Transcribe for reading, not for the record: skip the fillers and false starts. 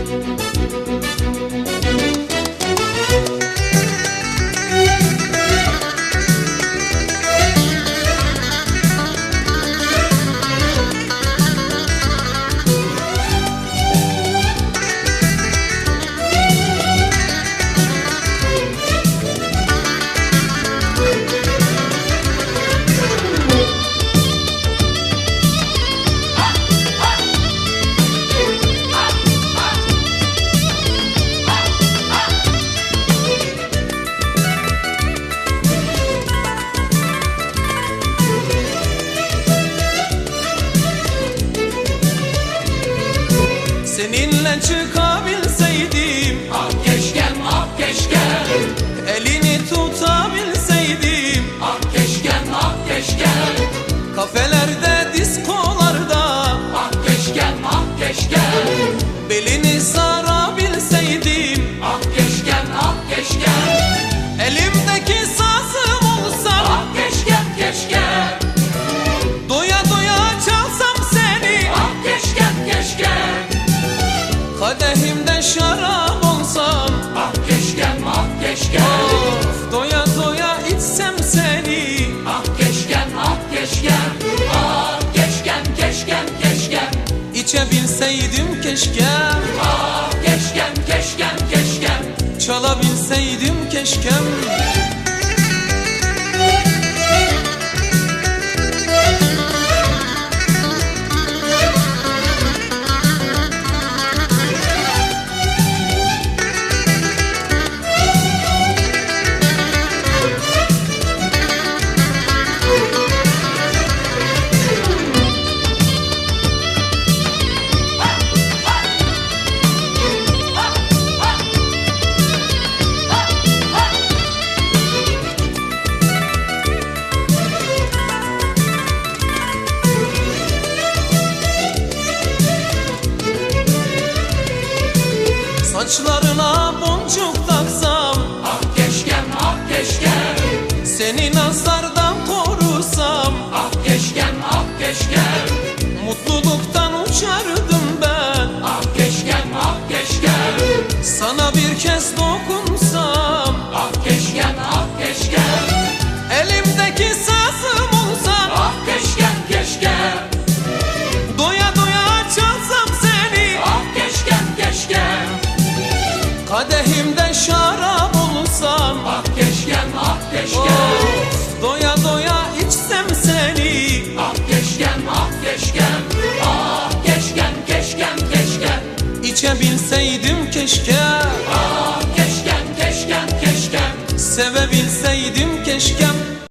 Seninle çıkabilseydim, ah keşkem, ah keşkem. elini tutabilseydim, Ah keşkem, ah keşkem. kafelerde, diskolarda, Ah keşkem, ah keşkem. belini sarabilseydim, Ah keşkem, ah keşkem. elimdeki sazım olsam, Ah keşkem, keşkem. doya doya çalsam seni, Ah keşkem, keşkem. kadehimde şarap olsam, Ah keşkem, ah keşkem. of, doya doya içsem seni. Ah keşkem, ah keşkem. Ah keşkem, keşkem, keşkem. İçebilseydim keşke, Ah keşkem, keşkem, keşkem. çalabilseydim keşkem. Saçlarına boncuk taksam, Ah keşkem, ah keşkem. seni nazardan korusam, Ah keşkem, ah keşkem. mutluluktan uçardım ben. Ah keşkem, ah keşkem. Sana bir kez dokunsam, Ah keşkem, ah keşkem. elimdeki sazım olsam, Ah keşkem, keşkem. doya doya çalsam seni, Ah keşkem, keşkem. kadehimde şarap olsam, Ah keşkem, ah keşkem. of, doya doya içsem seni. Ah keşkem, ah keşkem. Ah keşkem, keşkem, keşkem. İçebilseydim keşke, Ah keşkem, keşkem, keşkem. sevebilseydim keşke.